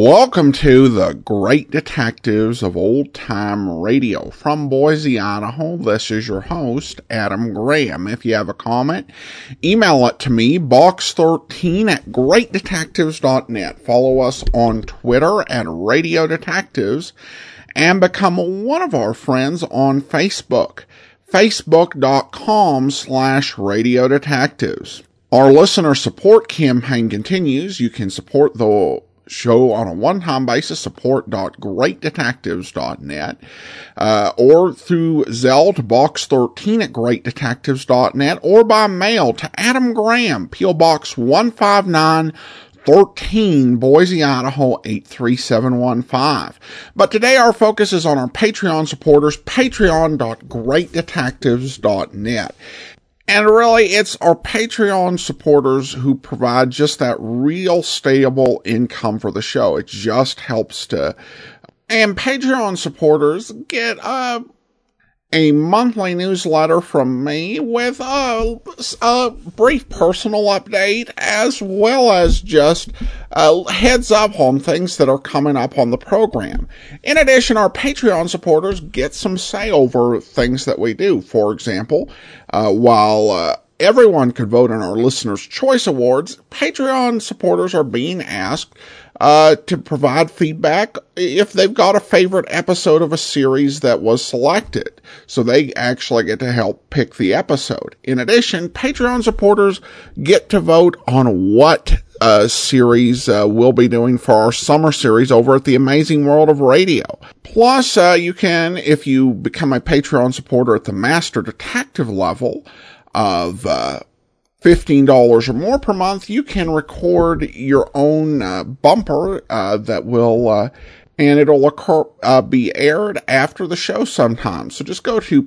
Welcome to the Great Detectives of Old Time Radio. From Boise, Idaho, this is your host, Adam Graham. If you have a comment, email it to me, box13@greatdetectives.net. Follow us on Twitter at Radio Detectives, and become one of our friends on Facebook, facebook.com/Radio Detectives. Our listener support campaign continues. You can support the show on a one-time basis, support.greatdetectives.net, or through Zelle to box13@greatdetectives.net, or by mail to Adam Graham, P.O. Box 15913, Boise, Idaho 83715. But today our focus is on our Patreon supporters, patreon.greatdetectives.net. And really, it's our Patreon supporters who provide just that real stable income for the show. It just helps to... And Patreon supporters get a monthly newsletter from me with a brief personal update, as well as just a heads up on things that are coming up on the program. In addition, our Patreon supporters get some say over things that we do. For example, while everyone could vote on our Listener's Choice Awards, Patreon supporters are being asked to provide feedback if they've got a favorite episode of a series that was selected. So they actually get to help pick the episode. In addition, Patreon supporters get to vote on what series we'll be doing for our summer series over at the Amazing World of Radio. Plus, you can, if you become a Patreon supporter at the Master Detective level of $15 or more per month, you can record your own bumper that will, and it'll be aired after the show sometime. So just go to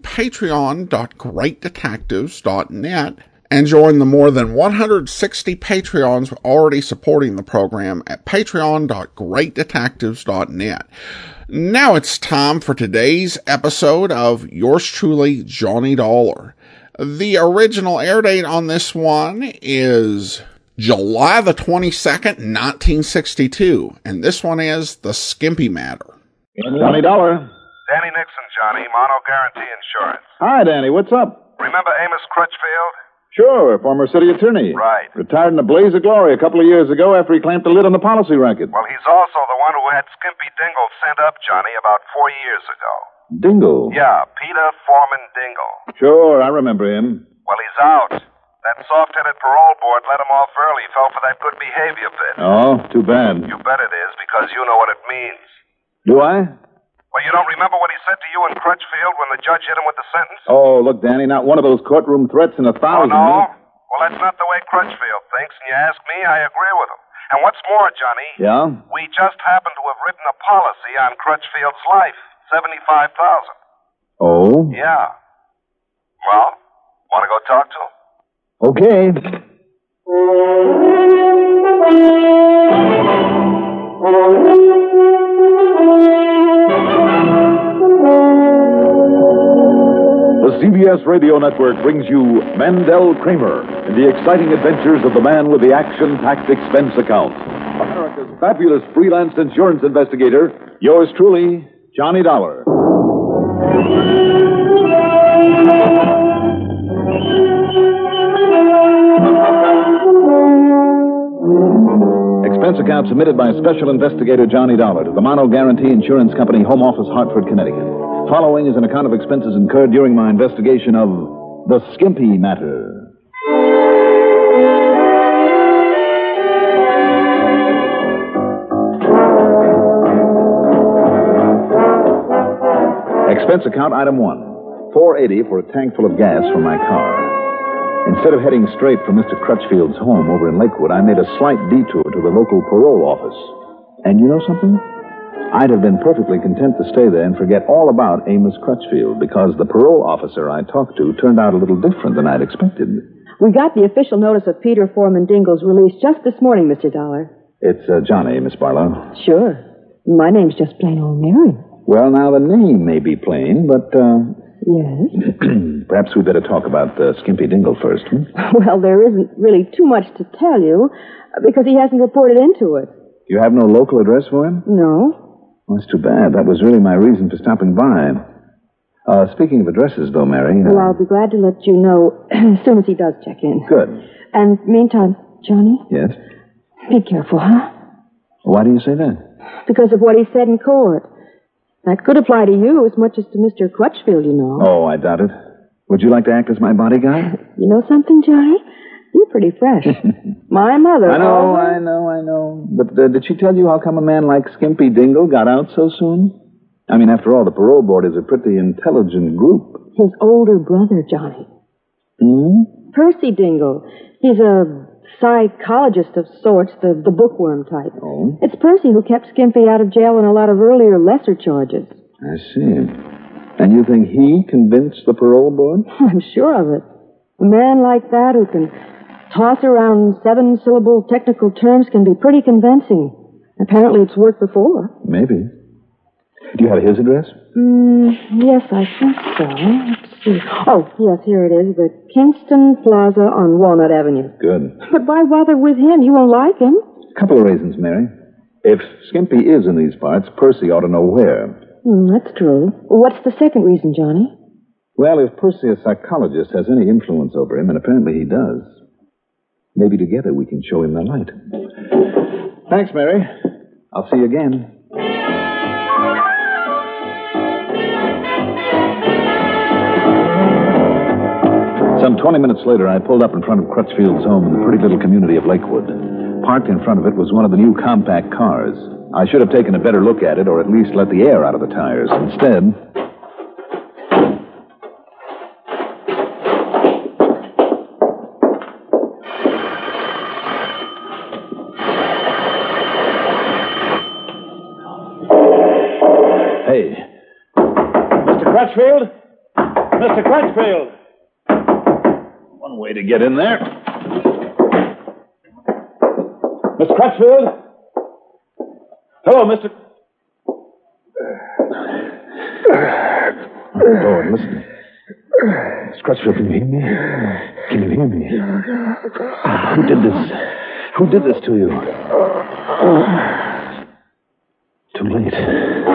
patreon.greatdetectives.net and join the more than 160 Patreons already supporting the program at patreon.greatdetectives.net. Now it's time for today's episode of yours truly, Johnny Dollar. The original air date on this one is July the 22nd, 1962, and this one is The Skimpy Matter. Johnny Dollar. Danny Nixon, Johnny, Mono Guarantee Insurance. Hi, Danny. What's up? Remember Amos Crutchfield? Sure, former city attorney. Right. Retired in a blaze of glory a couple of years ago after he clamped a lid on the policy racket. Well, he's also the one who had Skimpy Dingle sent up, Johnny, about 4 years ago. Dingle? Yeah, Peter Foreman Dingle. Sure, I remember him. Well, he's out. That soft-headed parole board let him off early. He fell for that good behavior bit. Oh, too bad. You bet it is, because you know what it means. Do I? Well, you don't remember what he said to you in Crutchfield when the judge hit him with the sentence? Oh, look, Danny, not one of those courtroom threats in 1,000. Oh, no? Well, that's not the way Crutchfield thinks, and you ask me, I agree with him. And what's more, Johnny... Yeah? We just happen to have written a policy on Crutchfield's life. $75,000. Oh? Yeah. Well, want to go talk to him? Okay. The CBS Radio Network brings you Mandel Kramer in the exciting adventures of the man with the action-packed expense account. America's fabulous freelance insurance investigator, yours truly, Johnny Dollar. Expense account submitted by Special Investigator Johnny Dollar to the Mono Guarantee Insurance Company, Home Office, Hartford, Connecticut. Following is an account of expenses incurred during my investigation of The Skimpy Matter. Expense account item 1. $4.80 for a tank full of gas for my car. Instead of heading straight for Mr. Crutchfield's home over in Lakewood, I made a slight detour to the local parole office. And you know something? I'd have been perfectly content to stay there and forget all about Amos Crutchfield, because the parole officer I talked to turned out a little different than I'd expected. We got the official notice of Peter Foreman Dingle's release just this morning, Mr. Dollar. It's Johnny, Miss Barlow. Sure. My name's just plain old Mary. Well, now, the name may be plain, but, Yes? perhaps we'd better talk about Skimpy Dingle first, Well, there isn't really too much to tell you, because he hasn't reported into it. You have no local address for him? No. Well, that's too bad. That was really my reason for stopping by. Speaking of addresses, though, Mary... Well, I'll be glad to let you know as soon as he does check in. Good. And meantime, Johnny? Yes? Be careful, huh? Why do you say that? Because of what he said in court. That could apply to you as much as to Mr. Crutchfield, you know. Oh, I doubt it. Would you like to act as my bodyguard? You know something, Johnny? You're pretty fresh. My mother... I know. But did she tell you how come a man like Skimpy Dingle got out so soon? I mean, after all, the parole board is a pretty intelligent group. His older brother, Johnny. Hmm? Percy Dingle. He's a psychologist of sorts, the bookworm type. Oh? It's Percy who kept Skimpy out of jail on a lot of earlier, lesser charges. I see. And you think he convinced the parole board? I'm sure of it. A man like that who can toss around 7-syllable technical terms can be pretty convincing. Apparently it's worked before. Maybe. Do you have his address? Yes, I think so. Let's see. Oh, yes, here it is. The Kingston Plaza on Walnut Avenue. Good. But why bother with him? You won't like him. Couple of reasons, Mary. If Skimpy is in these parts, Percy ought to know where. That's true. What's the second reason, Johnny? Well, if Percy, a psychologist, has any influence over him, and apparently he does, maybe together we can show him the light. Thanks, Mary. I'll see you again. Some 20 minutes later, I pulled up in front of Crutchfield's home in the pretty little community of Lakewood. Parked in front of it was one of the new compact cars. I should have taken a better look at it, or at least let the air out of the tires. Instead... Hey. Mr. Crutchfield? Mr. Crutchfield! One way to get in there. Mr. Crutchfield? Hello, Mr. Oh, Lord, listen. Mr. Crutchfield, can you hear me? Can you hear me? Who did this? Who did this to you? Too late.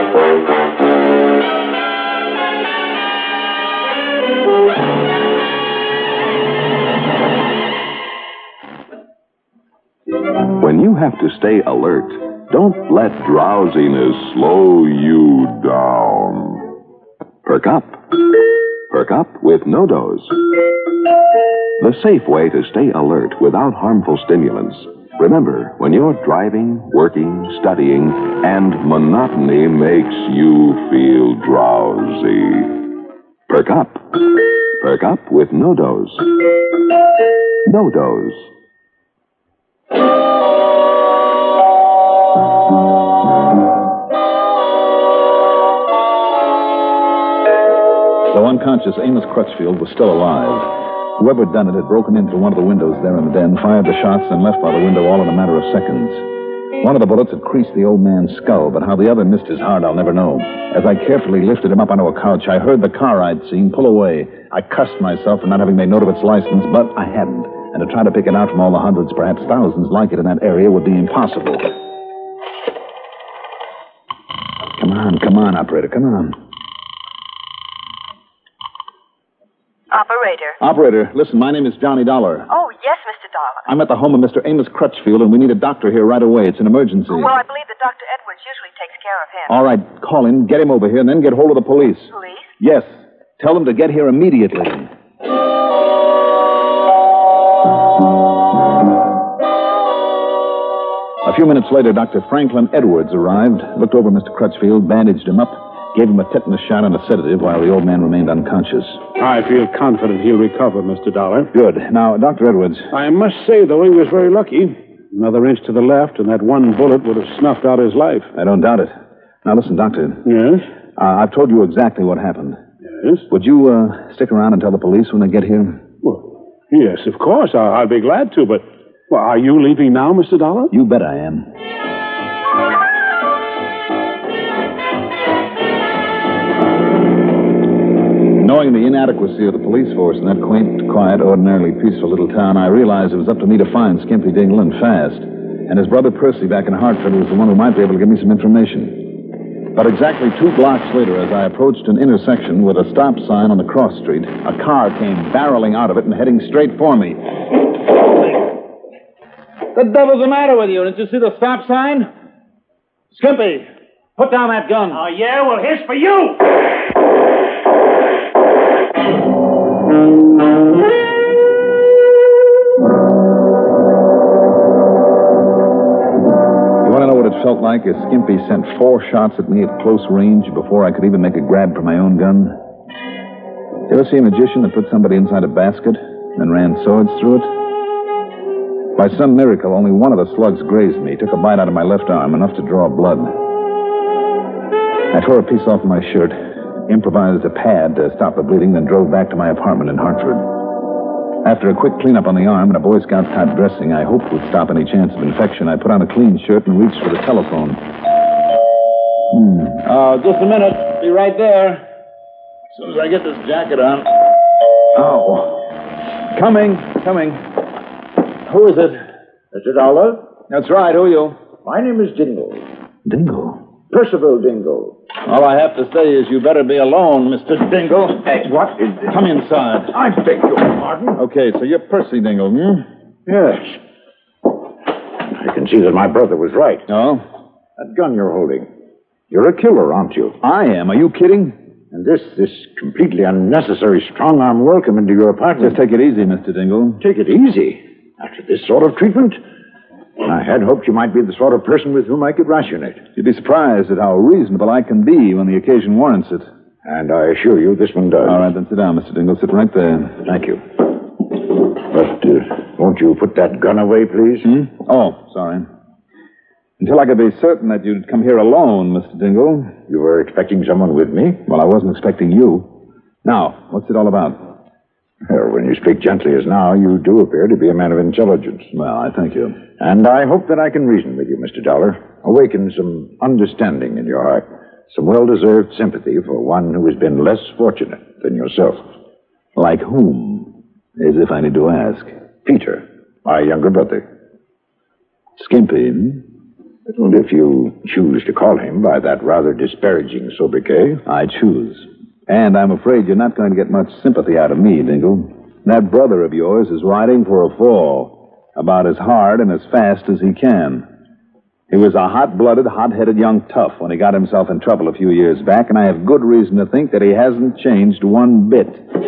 When you have to stay alert, don't let drowsiness slow you down. Perk up. Perk up with NoDoz. The safe way to stay alert without harmful stimulants. Remember, when you're driving, working, studying, and monotony makes you feel drowsy. Perk up. Perk up with NoDoz. NoDoz. Though unconscious, Amos Crutchfield was still alive. Whoever had done it had broken in through one of the windows there in the den, fired the shots, and left by the window all in a matter of seconds. One of the bullets had creased the old man's skull, but how the other missed his heart, I'll never know. As I carefully lifted him up onto a couch, I heard the car I'd seen pull away. I cussed myself for not having made note of its license, but I hadn't. And to try to pick it out from all the hundreds, perhaps thousands like it in that area would be impossible. Come on, operator, come on. Operator, listen, my name is Johnny Dollar. Oh, yes, Mr. Dollar. I'm at the home of Mr. Amos Crutchfield, and we need a doctor here right away. It's an emergency. Well, I believe that Dr. Edwards usually takes care of him. All right, call him, get him over here, and then get hold of the police. Police? Yes. Tell them to get here immediately. A few minutes later, Dr. Franklin Edwards arrived, looked over Mr. Crutchfield, bandaged him up, gave him a tetanus shot and a sedative while the old man remained unconscious. I feel confident he'll recover, Mr. Dollar. Good. Now, Dr. Edwards. I must say, though, he was very lucky. Another inch to the left, and that one bullet would have snuffed out his life. I don't doubt it. Now, listen, Doctor. Yes? I've told you exactly what happened. Yes? Would you stick around and tell the police when they get here? Well, yes, of course. I'll be glad to, but... Well, are you leaving now, Mr. Dollar? You bet I am. Knowing the inadequacy of the police force in that quaint, quiet, ordinarily peaceful little town, I realized it was up to me to find Skimpy Dingle and fast. And his brother Percy back in Hartford was the one who might be able to give me some information. But exactly 2 blocks later, as I approached an intersection with a stop sign on the cross street, a car came barreling out of it and heading straight for me. The devil's the matter with you? Didn't you see the stop sign? Skimpy, put down that gun. Oh, yeah? Well, here's for you! You want to know what it felt like as Skimpy sent 4 shots at me at close range before I could even make a grab for my own gun? You ever see a magician that put somebody inside a basket and ran swords through it? By some miracle, only one of the slugs grazed me, took a bite out of my left arm, enough to draw blood. I tore a piece off my shirt, improvised a pad to stop the bleeding, then drove back to my apartment in Hartford. After a quick cleanup on the arm and a Boy Scout type dressing I hoped would stop any chance of infection, I put on a clean shirt and reached for the telephone. Just a minute. Be right there. As soon as I get this jacket on. Oh. Coming. Who is it? Mr. Dollar? That's right. Who are you? My name is Dingle. Dingle? Percival Dingle. All I have to say is you better be alone, Mr. Dingle. What? Come inside. I beg your pardon? Okay, so you're Percy Dingle, hmm? Yes. I can see that my brother was right. Oh? That gun you're holding. You're a killer, aren't you? I am. Are you kidding? And this completely unnecessary strong-arm welcome into your apartment. Just take it easy, Mr. Dingle. Take it easy? After this sort of treatment? I had hoped you might be the sort of person with whom I could rationate. You'd be surprised at how reasonable I can be when the occasion warrants it. And I assure you this one does. All right, then sit down, Mr. Dingle. Sit right there. Thank you. But won't you put that gun away, please? Oh, sorry. Until I could be certain that you'd come here alone, Mr. Dingle. You were expecting someone with me? Well, I wasn't expecting you. Now, what's it all about? Well, when you speak gently as now, you do appear to be a man of intelligence. Well, I thank you. And I hope that I can reason with you, Mr. Dollar. Awaken some understanding in your heart. Some well-deserved sympathy for one who has been less fortunate than yourself. Like whom? As if I need to ask. Peter, my younger brother. Skimpy, Well, if you choose to call him by that rather disparaging sobriquet. I choose. And I'm afraid you're not going to get much sympathy out of me, Dingle. That brother of yours is riding for a fall, about as hard and as fast as he can. He was a hot-blooded, hot-headed young tough when he got himself in trouble a few years back, and I have good reason to think that he hasn't changed one bit.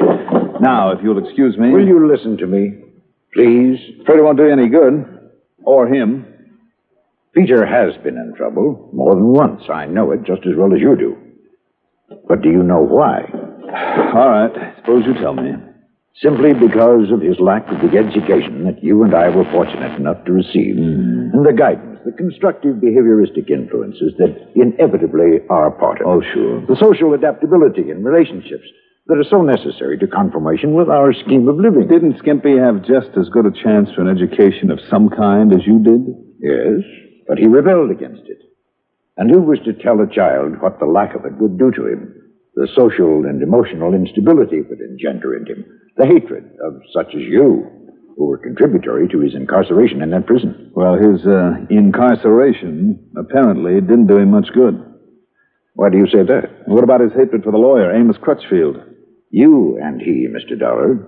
Now, if you'll excuse me... Will you listen to me, please? Afraid it won't do you any good. Or him. Peter has been in trouble more than once. I know it just as well as you do. But do you know why? All right. Suppose you tell me. Simply because of his lack of the education that you and I were fortunate enough to receive. And the guidance, the constructive behavioristic influences that inevitably are part of it. Oh, sure. The social adaptability in relationships that are so necessary to conformation with our scheme of living. Didn't Skimpy have just as good a chance for an education of some kind as you did? Yes, but he rebelled against it. And who was to tell a child what the lack of it would do to him? The social and emotional instability it would engender in him. The hatred of such as you, who were contributory to his incarceration in that prison. Well, his incarceration apparently didn't do him much good. Why do you say that? What about his hatred for the lawyer, Amos Crutchfield? You and he, Mr. Dollar.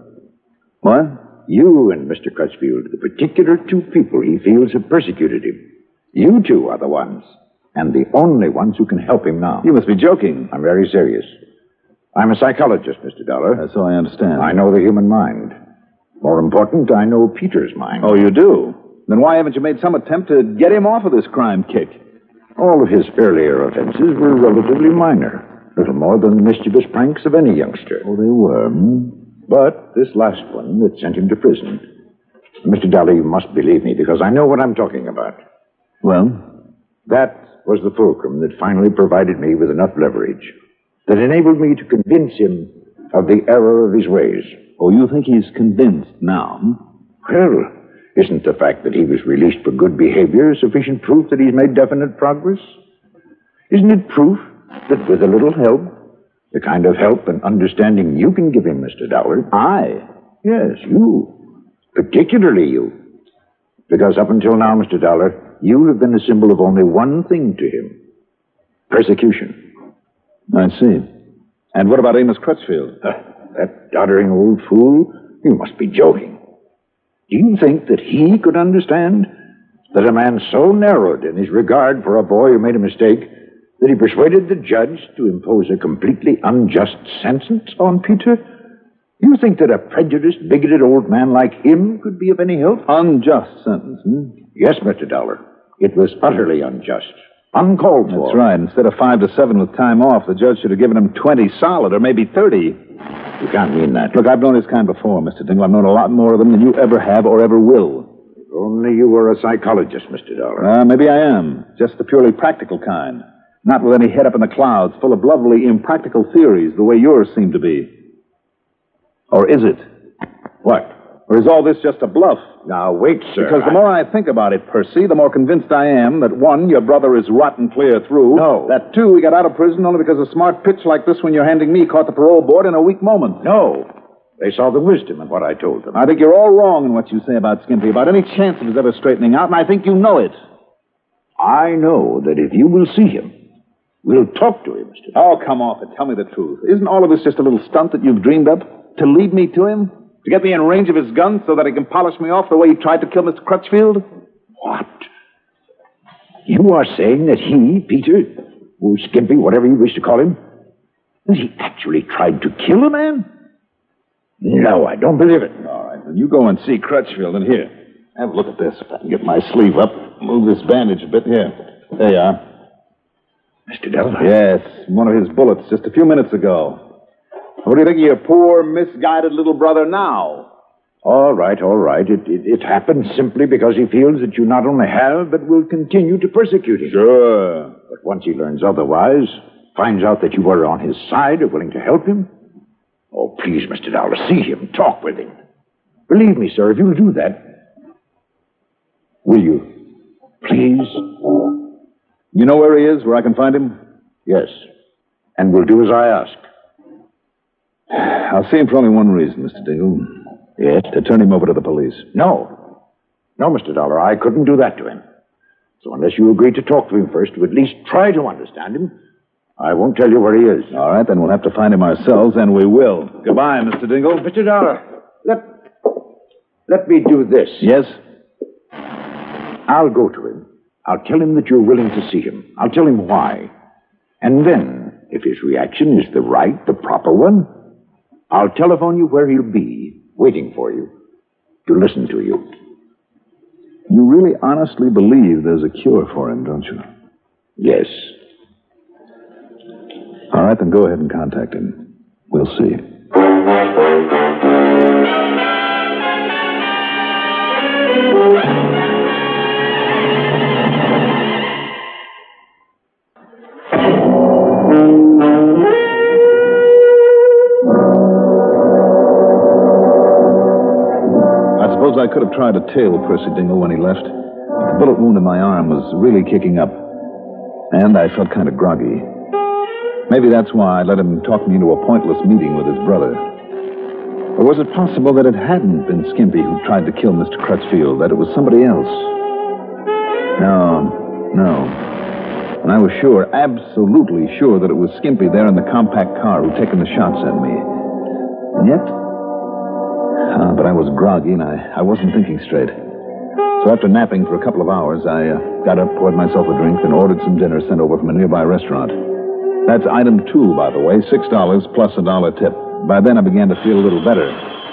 What? You and Mr. Crutchfield, the particular 2 people he feels have persecuted him. You 2 are the ones. And the only ones who can help him now. You must be joking. I'm very serious. I'm a psychologist, Mr. Dollar. So I understand. I know the human mind. More important, I know Peter's mind. Oh, you do? Then why haven't you made some attempt to get him off of this crime kick? All of his earlier offenses were relatively minor. Little more than the mischievous pranks of any youngster. Oh, they were, But this last one that sent him to prison. Mr. Dollar, you must believe me, because I know what I'm talking about. Well? That was the fulcrum that finally provided me with enough leverage that enabled me to convince him of the error of his ways. Oh, you think he's convinced now? Well, isn't the fact that he was released for good behavior sufficient proof that he's made definite progress? Isn't it proof that with a little help, the kind of help and understanding you can give him, Mr. Dollar? I? Yes, you. Particularly you. Because up until now, Mr. Dollar, you have been a symbol of only one thing to him. Persecution. I see. And what about Amos Crutchfield? That doddering old fool? You must be joking. Do you think that he could understand that a man so narrowed in his regard for a boy who made a mistake that he persuaded the judge to impose a completely unjust sentence on Peter? You think that a prejudiced, bigoted old man like him could be of any help? Unjust sentence, Yes, Mr. Dollar. It was utterly unjust. Uncalled for. That's right. Instead of 5 to 7 with time off, the judge should have given him 20 solid, or maybe 30. You can't mean that. Look, I've known his kind before, Mr. Dingle. I've known a lot more of them than you ever have or ever will. If only you were a psychologist, Mr. Dollar. Maybe I am. Just the purely practical kind. Not with any head up in the clouds, full of lovely, impractical theories, the way yours seem to be. Or is it? What? Or is all this just a bluff? Now, wait, sir. Because the more I think about it, Percy, the more convinced I am that, 1, your brother is rotten clear through. No. That, 2, he got out of prison only because a smart pitch like this one you're handing me caught the parole board in a weak moment. No. They saw the wisdom in what I told them. I think you're all wrong in what you say about Skimpy, about any chance of his ever straightening out, and I think you know it. I know that if you will see him, we'll talk to him, Mr. Oh, come off it. Tell me the truth. Isn't all of this just a little stunt that you've dreamed up? To lead me to him? To get me in range of his gun so that he can polish me off the way he tried to kill Mr. Crutchfield? What? You are saying that he, Peter, or Skimpy, whatever you wish to call him, that he actually tried to kill a man? No, I don't believe it. All right, then you go and see Crutchfield. And here, have a look at this. If I can get my sleeve up, move this bandage a bit. Here. There you are. Mr. Delta? Yes, one of his bullets just a few minutes ago. What do you think of your poor, misguided little brother now? All right, all right. It happened simply because he feels that you not only have, but will continue to persecute him. Sure. But once he learns otherwise, finds out that you are on his side, are willing to help him. Oh, please, Mr. Dollar, see him, talk with him. Believe me, sir, if you'll do that. Will you? Please? You know where he is, where I can find him? Yes. And we'll do as I ask. I'll see him for only one reason, Mr. Dingle. Yes? To turn him over to the police. No. No, Mr. Dollar, I couldn't do that to him. So unless you agree to talk to him first, to at least try to understand him, I won't tell you where he is. All right, then we'll have to find him ourselves, and we will. Goodbye, Mr. Dingle. Mr. Dollar, let me do this. Yes? I'll go to him. I'll tell him that you're willing to see him. I'll tell him why. And then, if his reaction is the proper one, I'll telephone you where he'll be, waiting for you, to listen to you. You really honestly believe there's a cure for him, don't you? Yes. All right, then go ahead and contact him. We'll see. I suppose I could have tried to tail Percy Dingle when he left. The bullet wound in my arm was really kicking up, and I felt kind of groggy. Maybe that's why I let him talk me into a pointless meeting with his brother. Or was it possible that it hadn't been Skimpy who tried to kill Mr. Crutchfield, that it was somebody else? No. And I was sure, absolutely sure, that it was Skimpy there in the compact car who'd taken the shots at me. And yet... but I was groggy and I wasn't thinking straight. So after napping for a couple of hours, I got up, poured myself a drink, and ordered some dinner sent over from a nearby restaurant. That's item 2, by the way, $6 plus $1 tip. By then I began to feel a little better.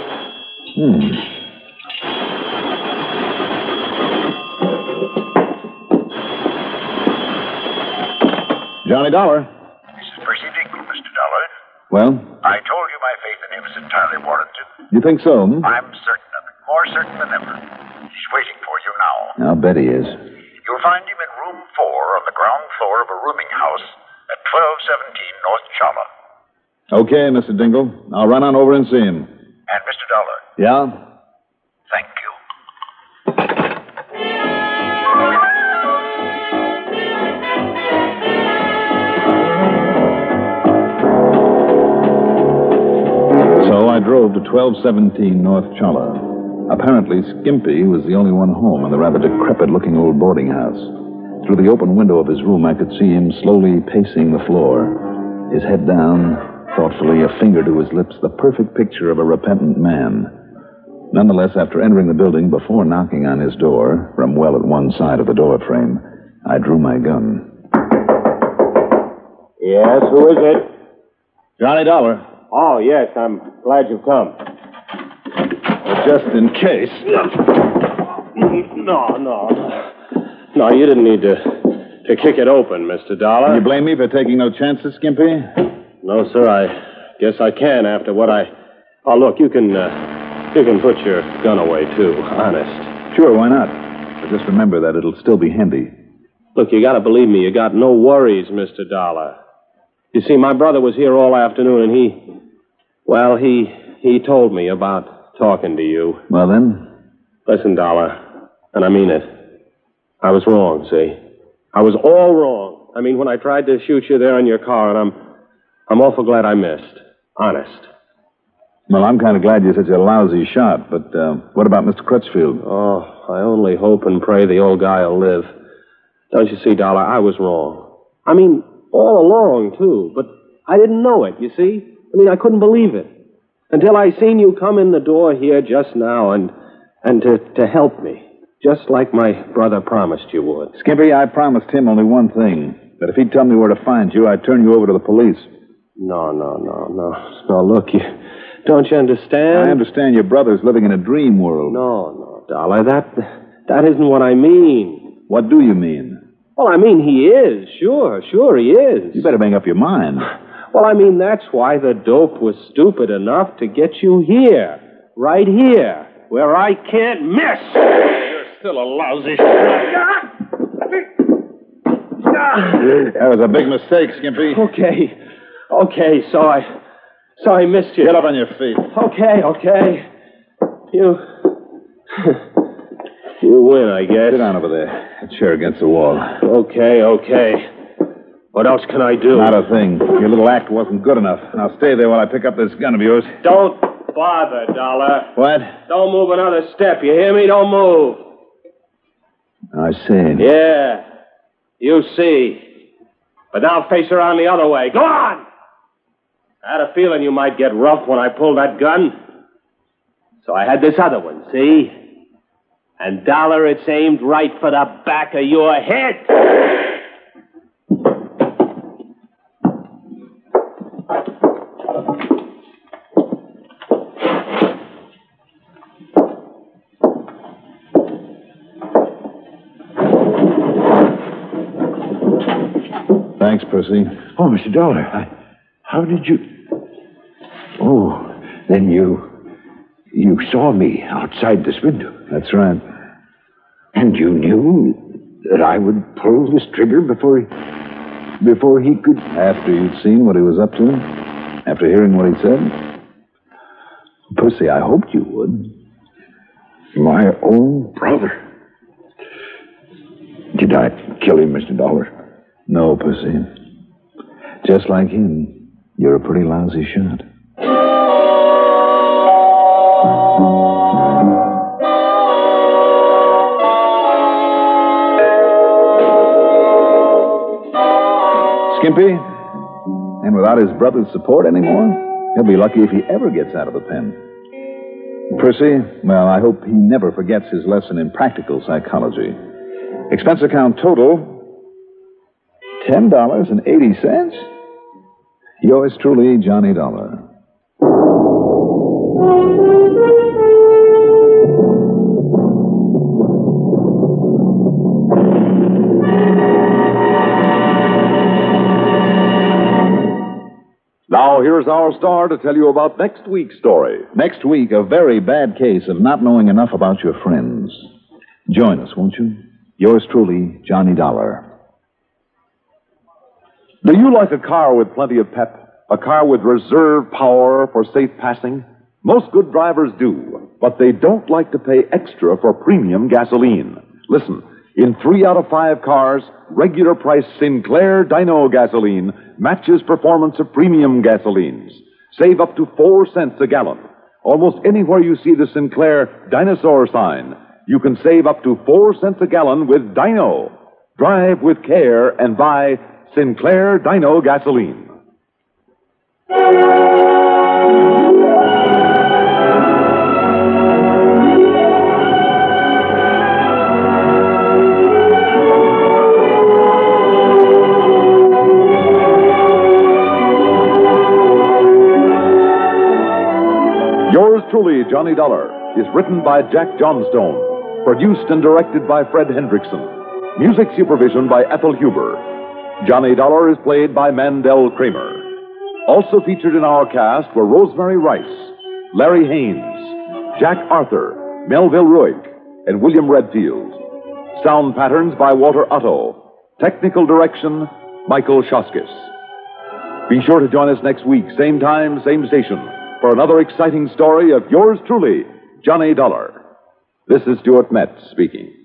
Johnny Dollar. This is Percy Dingle, Mr. Dollar. Well? I told you my faith in him is entirely warranted. You think so? I'm certain of it. More certain than ever. He's waiting for you now. I'll bet he is. You'll find him in room 4 on the ground floor of a rooming house at 1217 North Chala. Okay, Mr. Dingle. I'll run on over and see him. And, Mr. Dollar. Yeah? Thank you. So I drove to 1217 North Chala. Apparently, Skimpy was the only one home in the rather decrepit-looking old boarding house. Through the open window of his room, I could see him slowly pacing the floor, his head down, thoughtfully, a finger to his lips, the perfect picture of a repentant man. Nonetheless, after entering the building, before knocking on his door, from well at one side of the door frame, I drew my gun. Yes, who is it? Johnny Dollar. Oh, yes, I'm glad you've come. Just in case. No, you didn't need to kick it open, Mr. Dollar. Can you blame me for taking no chances, Skimpy? No, sir, I guess I can after what I... Oh, look, you can put your gun away, too, honest. Sure, why not? But just remember that it'll still be handy. Look, you gotta believe me, you got no worries, Mr. Dollar. You see, my brother was here all afternoon, and he told me about talking to you. Well, then? Listen, Dollar, and I mean it. I was wrong, see? I was all wrong. I mean, when I tried to shoot you there in your car, and I'm awful glad I missed. Honest. Well, I'm kind of glad you're such a lousy shot, but what about Mr. Crutchfield? Oh, I only hope and pray the old guy will live. Don't you see, Dollar, I was wrong. I mean, all along, too, but I didn't know it, you see? I mean, I couldn't believe it. Until I seen you come in the door here just now and to help me. Just like my brother promised you would. Skimpy, I promised him only one thing. That if he'd tell me where to find you, I'd turn you over to the police. No, look, don't you understand? I understand your brother's living in a dream world. No, Dollar, that isn't what I mean. What do you mean? Well, I mean, he is. Sure, he is. You better make up your mind. Well, I mean, that's why the dope was stupid enough to get you here. Right here. Where I can't miss. You're still a lousy shot. That was a big mistake, Skimpy. Okay, so I missed you. Get up on your feet. Okay. You win, I guess. Sit down over there. A chair against the wall. Okay. What else can I do? Not a thing. Your little act wasn't good enough. Now stay there while I pick up this gun of yours. Don't bother, Dollar. What? Don't move another step. You hear me? Don't move. I see. Yeah. You see. But now face around the other way. Go on! I had a feeling you might get rough when I pulled that gun. So I had this other one, see? And, Dollar, it's aimed right for the back of your head. Thanks, Percy. Oh, Mr. Dollar, how did you... Oh, then you saw me outside this window. That's right. And you knew that I would pull this trigger before he could... After you'd seen what he was up to? After hearing what he said? Percy, I hoped you would. My own brother. Did I kill him, Mr. Dollar? No, Percy. Just like him, you're a pretty lousy shot. Skimpy? And without his brother's support anymore, he'll be lucky if he ever gets out of the pen. Percy, well, I hope he never forgets his lesson in practical psychology. Expense account total, $10.80. Yours truly, Johnny Dollar. Now, here's our star to tell you about next week's story. Next week, a very bad case of not knowing enough about your friends. Join us, won't you? Yours truly, Johnny Dollar. Do you like a car with plenty of pep? A car with reserve power for safe passing? Most good drivers do, but they don't like to pay extra for premium gasoline. Listen, in 3 out of 5 cars, regular price Sinclair Dino gasoline matches performance of premium gasolines. Save up to 4 cents a gallon. Almost anywhere you see the Sinclair dinosaur sign, you can save up to 4 cents a gallon with Dino. Drive with care and buy Sinclair Dino gasoline. Yours truly, Johnny Dollar, is written by Jack Johnstone, produced and directed by Fred Hendrickson, music supervision by Ethel Huber. Johnny Dollar is played by Mandel Kramer. Also featured in our cast were Rosemary Rice, Larry Haynes, Jack Arthur, Melville Ruick, and William Redfield. Sound patterns by Walter Otto. Technical direction, Michael Shoskis. Be sure to join us next week, same time, same station, for another exciting story of yours truly, Johnny Dollar. This is Stuart Metz speaking.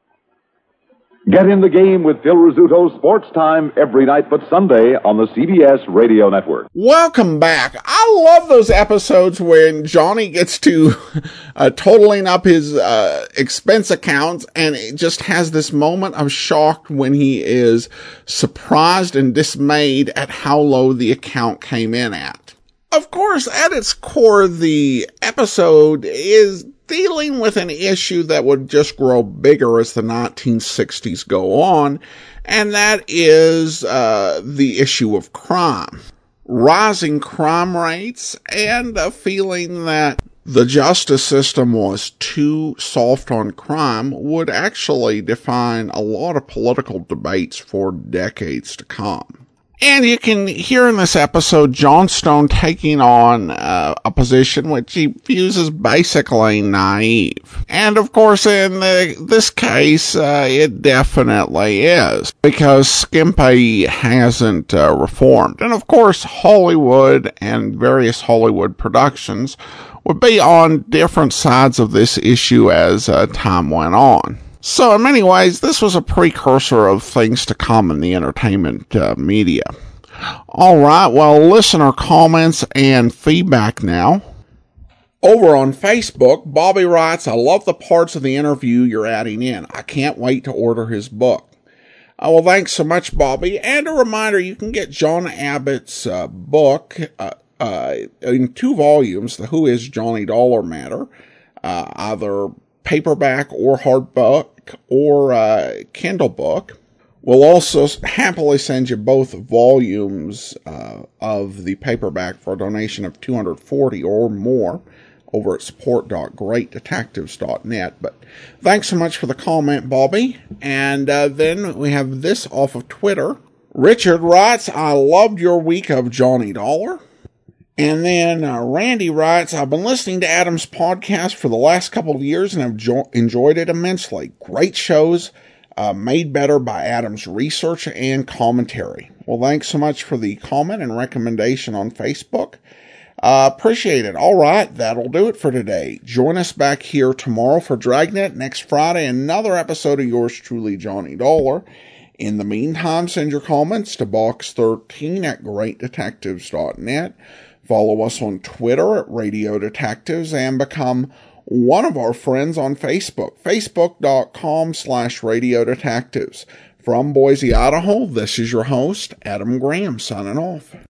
Get in the game with Phil Rizzuto's Sports Time every night but Sunday on the CBS Radio Network. Welcome back. I love those episodes when Johnny gets to totaling up his expense accounts and it just has this moment of shock when he is surprised and dismayed at how low the account came in at. Of course, at its core, the episode is dealing with an issue that would just grow bigger as the 1960s go on, and that is the issue of crime. Rising crime rates and a feeling that the justice system was too soft on crime would actually define a lot of political debates for decades to come. And you can hear in this episode Johnstone taking on a position which he views as basically naive. And of course, in this case, it definitely is, because Skimpy hasn't reformed. And of course, Hollywood and various Hollywood productions would be on different sides of this issue as time went on. So in many ways, this was a precursor of things to come in the entertainment media. All right, well, listener comments and feedback now. Over on Facebook, Bobby writes, I love the parts of the interview you're adding in. I can't wait to order his book. Well, thanks so much, Bobby. And a reminder, you can get John Abbott's book in 2 volumes, The Who Is Johnny Dollar Matter, either paperback or hardback or Kindle book. We'll also happily send you both volumes of the paperback for a donation of $240 or more over at support.greatdetectives.net. But thanks so much for the comment, Bobby. And then we have this off of Twitter. Richard writes, I loved your week of Johnny Dollar. And then Randy writes, I've been listening to Adam's podcast for the last couple of years and have enjoyed it immensely. Great shows made better by Adam's research and commentary. Well, thanks so much for the comment and recommendation on Facebook. Appreciate it. All right, that'll do it for today. Join us back here tomorrow for Dragnet. Next Friday, another episode of yours truly, Johnny Dollar. In the meantime, send your comments to box13@greatdetectives.net. Follow us on Twitter at Radio Detectives and become one of our friends on Facebook, facebook.com/Radio Detectives. From Boise, Idaho, this is your host, Adam Graham, signing off.